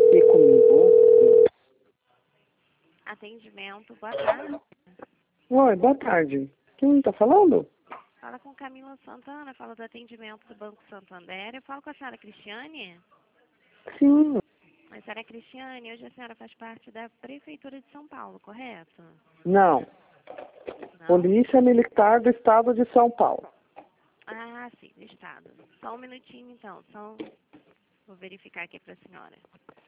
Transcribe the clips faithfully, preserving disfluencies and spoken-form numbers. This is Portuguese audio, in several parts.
ter comigo. Atendimento, boa tarde. Oi, boa tarde. Quem tá falando? Fala com Camila Santana, fala do atendimento do Banco Santander. Eu falo com a senhora Cristiane. Sim. A senhora Cristiane, hoje a senhora faz parte da Prefeitura de São Paulo, correto? Não. Não? Polícia Militar do Estado de São Paulo. Ah, sim, do Estado. Só um minutinho, então. Só um... Vou verificar aqui para a senhora.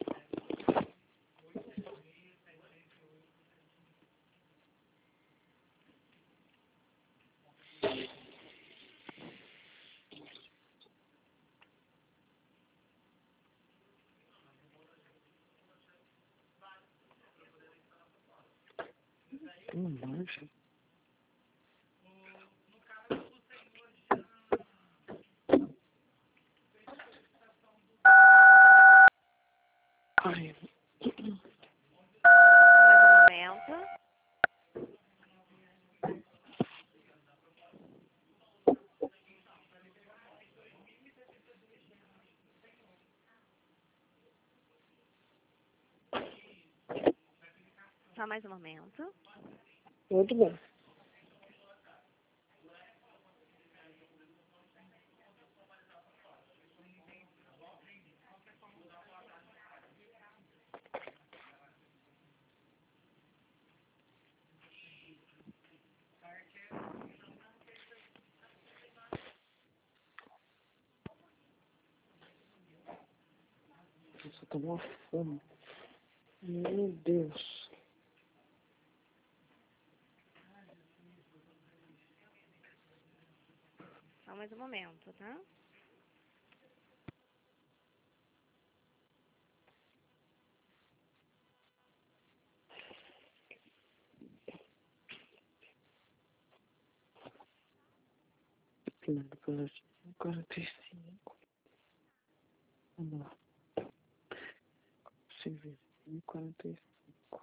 Hum, margem. Ai. Mais um momento. Só mais um momento. Muito bem. Nossa, tô uma fome. Meu Deus. Só mais um momento, tá? Declinado pela quarenta e cinco. Vamos lá. Civil. quarenta e cinco.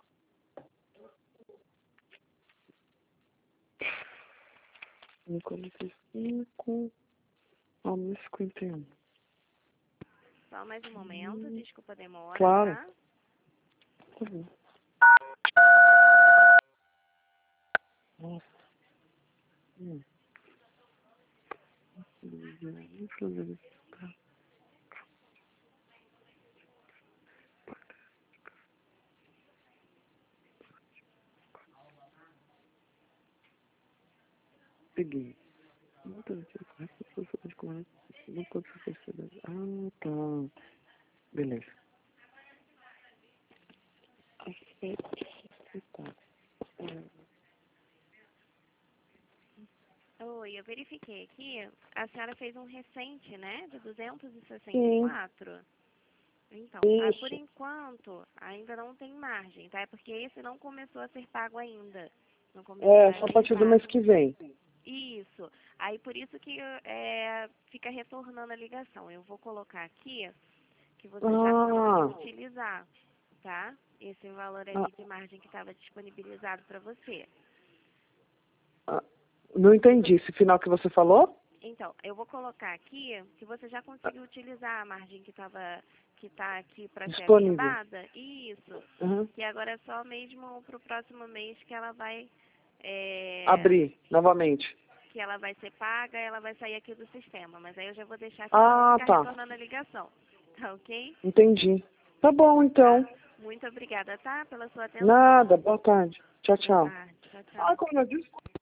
quarenta e cinco. Ao cinquenta e um. Só mais um momento. Desculpa a demora, Claro. tá? Tá bom. Nossa. Hum. Deixa eu verificar. Peguei. Não tô de comando. Não pode ser percebido. Ah, tá. Beleza. Aceitar. Oi, eu verifiquei aqui. A senhora fez um recente, né? De duzentos e sessenta e Sim. quatro. Então, ah, por Isso. enquanto, ainda não tem margem, tá? É porque esse não começou a ser pago ainda. Não começou É, a só a ser partir do pago. mês que vem. Isso. Aí por isso que é, fica retornando a ligação. Eu vou colocar aqui que você já conseguiu Ah. utilizar, tá? Esse valor ah, ali de margem que estava disponibilizado para você. ah. Não entendi esse final que você falou? Então, eu vou colocar aqui que você já conseguiu utilizar a margem que estava que está aqui para ser Disponível. averbada. Isso. Uhum. Que agora é só mesmo para o próximo mês que ela vai é, Abrir novamente. que ela vai ser paga, ela vai sair aqui do sistema. Mas aí eu já vou deixar aqui para não Ah, ficar tá. retornando a ligação. Tá ok? Entendi. Tá bom, então. Tá? Muito obrigada, tá? Pela sua atenção. Nada. Boa tarde. Tchau, Boa tchau. tarde. Tchau, Ah, tchau. como eu disse.